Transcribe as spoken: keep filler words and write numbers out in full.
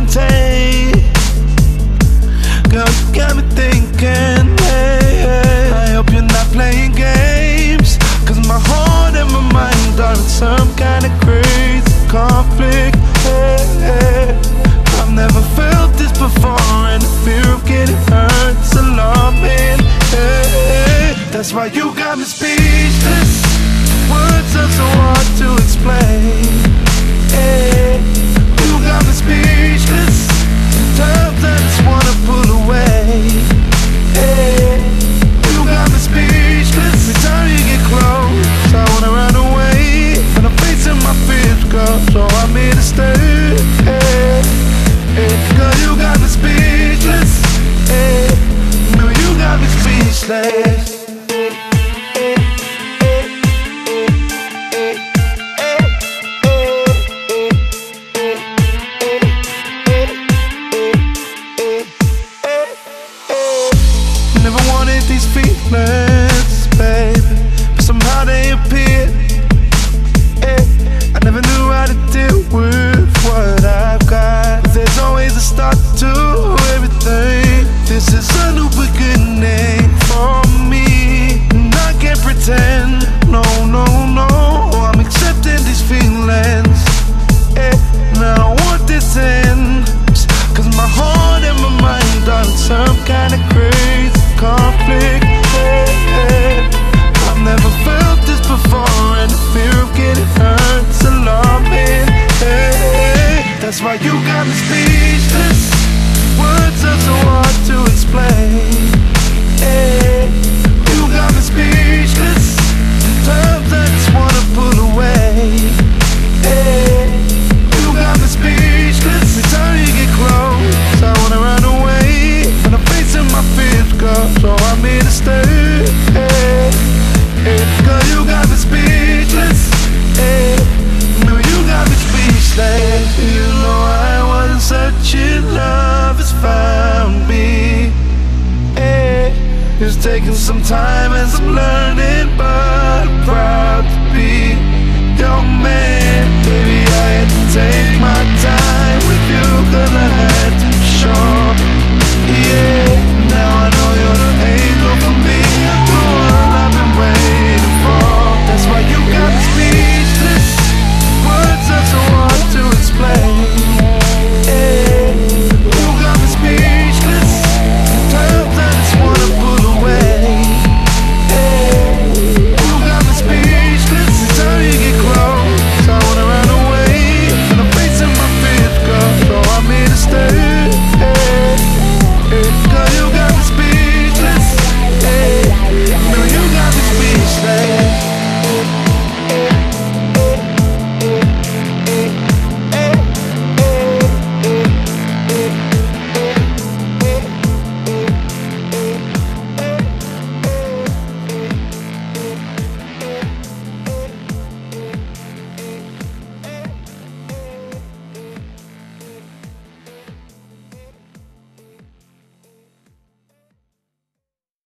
contain. Girl, you got me thinking, hey, hey, I hope you're not playing games, cause my heart and my mind are in some kind of crazy conflict. Hey, hey, I've never felt this before, and the fear of getting hurt's alarming. Hey, hey, that's why you got me speechless. Words are so hard to explain. Hey, you got me speechless. Sometimes I just wanna pull away. Hey, you got me speechless. Every time you get close, I wanna run away. And I'm facing my fears, girl, so I'm here to stay. Hey, hey, girl, you got me speechless. Hey, girl, you got me speechless. Never wanted these feelings, baby, but somehow they appeared. Hey, I never knew how to deal with what I've got, but there's always a start to everything. This is a new beginning for me, and I can't pretend. No, no, no, I'm accepting these feelings. Hey, and I don't want this end, cause my heart and my mind are in some kind of crazy conflict. Hey, hey, I've never felt this before, and the fear of getting hurt's alarming. Hey, hey, that's why you got me speechless. Words are so hard to explain. Hey, you got me speechless. Sometimes I just wanna pull away. Hey, you got me speechless. Every time you get close, I wanna run away. And I'm facing my fears, girl, so I'm here to stay. Hey, hey, girl, you got me speechless. Hey, girl, you got me speechless. You know I wasn't searching, love has found me. Hey, it's taking some time as I'm learning, but